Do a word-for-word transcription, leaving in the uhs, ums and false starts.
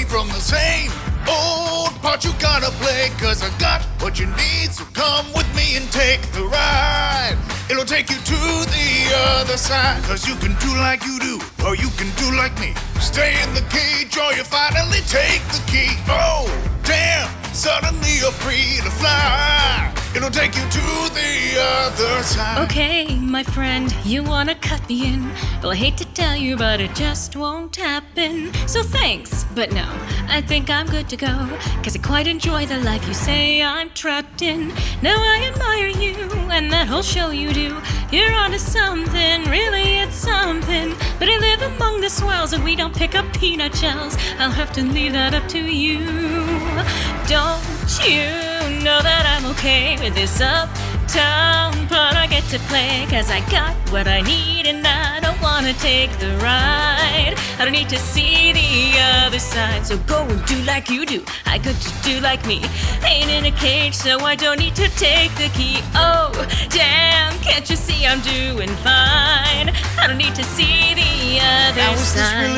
from the same old part you gotta play. Cause I got what you need, so come with me and take the ride. It'll take you to the other side. Cause you can do like you do, or you can do like me. Stay in the cage or you finally take the key. Oh, damn, suddenly you're free to fly. It'll take you to the other side. Okay, my friend, you wanna cut me in. Well, I hate to tell you, but it just won't happen. So thanks, but no, I think I'm good to go. Cause I quite enjoy the life you say I'm trapped in. Now I admire you and that whole show you do. You're onto something, really it's something. But I live among the swells and we don't pick up peanut shells. I'll have to leave that up to you. Don't you know that I'm okay with this uptown part I get to play? Cause I got what I need and I don't wanna take the ride. I don't need to see the other side. So go and do like you do, I could just do like me. Ain't in a cage so I don't need to take the key. Oh damn, can't you see I'm doing fine? I don't need to see the other Now, is this side. really